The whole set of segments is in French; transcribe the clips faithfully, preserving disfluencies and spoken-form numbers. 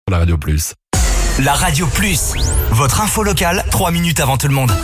sur la Radio Plus. La Radio Plus, votre info locale, trois minutes avant tout le monde.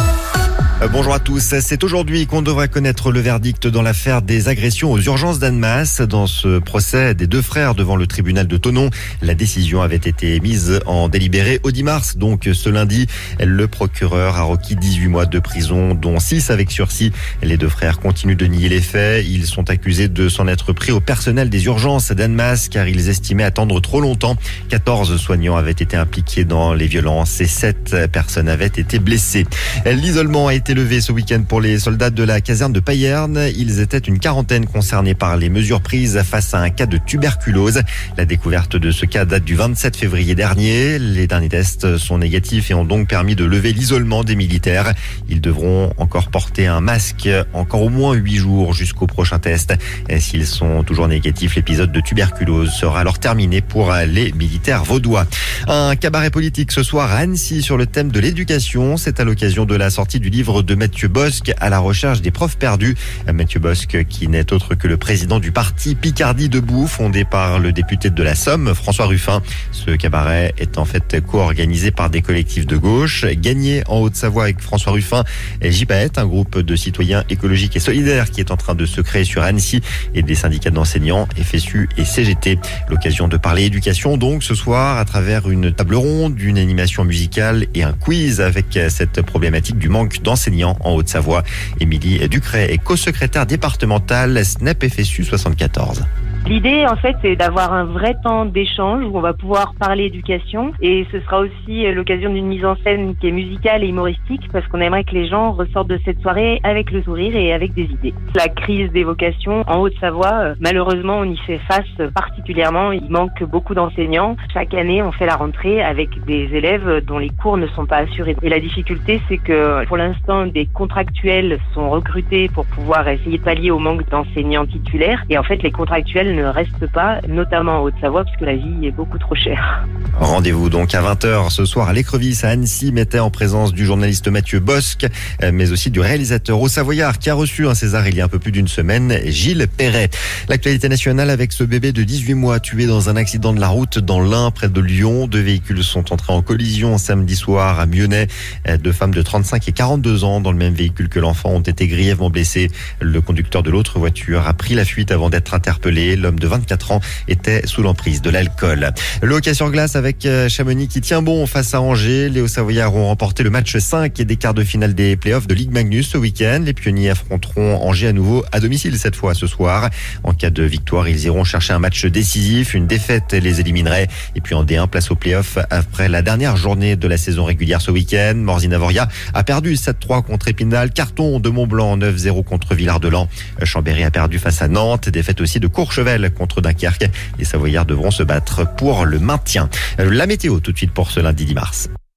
Bonjour à tous. C'est aujourd'hui qu'on devrait connaître le verdict dans l'affaire des agressions aux urgences d'Annemasse. Dans ce procès des deux frères devant le tribunal de Thonon, la décision avait été mise en délibéré au dix mars. Donc ce lundi, le procureur a requis dix-huit mois de prison, dont six avec sursis. Les deux frères continuent de nier les faits. Ils sont accusés de s'en être pris au personnel des urgences d'Annemasse car ils estimaient attendre trop longtemps. quatorze soignants avaient été impliqués dans les violences et sept personnes avaient été blessées. L'isolement a été levé ce week-end pour les soldats de la caserne de Payerne. Ils étaient une quarantaine concernés par les mesures prises face à un cas de tuberculose. La découverte de ce cas date du vingt-sept février dernier. Les derniers tests sont négatifs et ont donc permis de lever l'isolement des militaires. Ils devront encore porter un masque encore au moins huit jours jusqu'au prochain test. Et s'ils sont toujours négatifs, l'épisode de tuberculose sera alors terminé pour les militaires vaudois. Un cabaret politique ce soir à Annecy sur le thème de l'éducation. C'est à l'occasion de la sortie du livre de Mathieu Bosque, à la recherche des profs perdus. Mathieu Bosque, qui n'est autre que le président du parti Picardie Debout, fondé par le député de la Somme, François Ruffin. Ce cabaret est en fait co-organisé par des collectifs de gauche. Gagné en Haute-Savoie avec François Ruffin, J P A E T, un groupe de citoyens écologiques et solidaires qui est en train de se créer sur Annecy, et des syndicats d'enseignants, F S U et C G T. L'occasion de parler éducation donc ce soir à travers une table ronde, une animation musicale et un quiz avec cette problématique du manque d'enseignants en Haute-Savoie. Émilie Ducret est co-secrétaire départementale S N E P F S U soixante-quatorze. L'idée, en fait, c'est d'avoir un vrai temps d'échange où on va pouvoir parler éducation, et ce sera aussi l'occasion d'une mise en scène qui est musicale et humoristique parce qu'on aimerait que les gens ressortent de cette soirée avec le sourire et avec des idées. La crise des vocations en Haute-Savoie, malheureusement, on y fait face particulièrement. Il manque beaucoup d'enseignants. Chaque année, on fait la rentrée avec des élèves dont les cours ne sont pas assurés. Et la difficulté, c'est que pour l'instant, des contractuels sont recrutés pour pouvoir essayer de pallier au manque d'enseignants titulaires. Et en fait, les contractuels ne restent pas, notamment en Haute-Savoie, parce que la vie est beaucoup trop chère. Rendez-vous donc à vingt heures ce soir à l'Écrevisse à Annecy, mettait en présence du journaliste Mathieu Bosque, mais aussi du réalisateur haut-savoyard qui a reçu un César il y a un peu plus d'une semaine, Gilles Perret. L'actualité nationale avec ce bébé de dix-huit mois tué dans un accident de la route dans l'Ain, près de Lyon. Deux véhicules sont entrés en collision samedi soir à Mionnet. Deux femmes de trente-cinq et quarante-deux ans dans le même véhicule que l'enfant ont été grièvement blessées. Le conducteur de l'autre voiture a pris la fuite avant d'être interpellé. L'homme de vingt-quatre ans était sous l'emprise de l'alcool. Le hockey sur glace avec Chamonix qui tient bon face à Angers. Les Hauts-Savoyards ont remporté le match cinq et des quarts de finale des playoffs de Ligue Magnus ce week-end. Les pionniers affronteront Angers à nouveau à domicile cette fois ce soir. En cas de victoire, ils iront chercher un match décisif. Une défaite les éliminerait. Et puis en D un, place aux playoffs après la dernière journée de la saison régulière ce week-end. Morzine-Avoria a perdu sept trois contre Épinal. Carton de Mont-Blanc neuf zéro contre Villard-de-Lans. Chambéry a perdu face à Nantes. Défaite aussi de Courchevel contre Dunkerque. Les Savoyards devront se battre pour le maintien. La météo tout de suite pour ce lundi dix mars.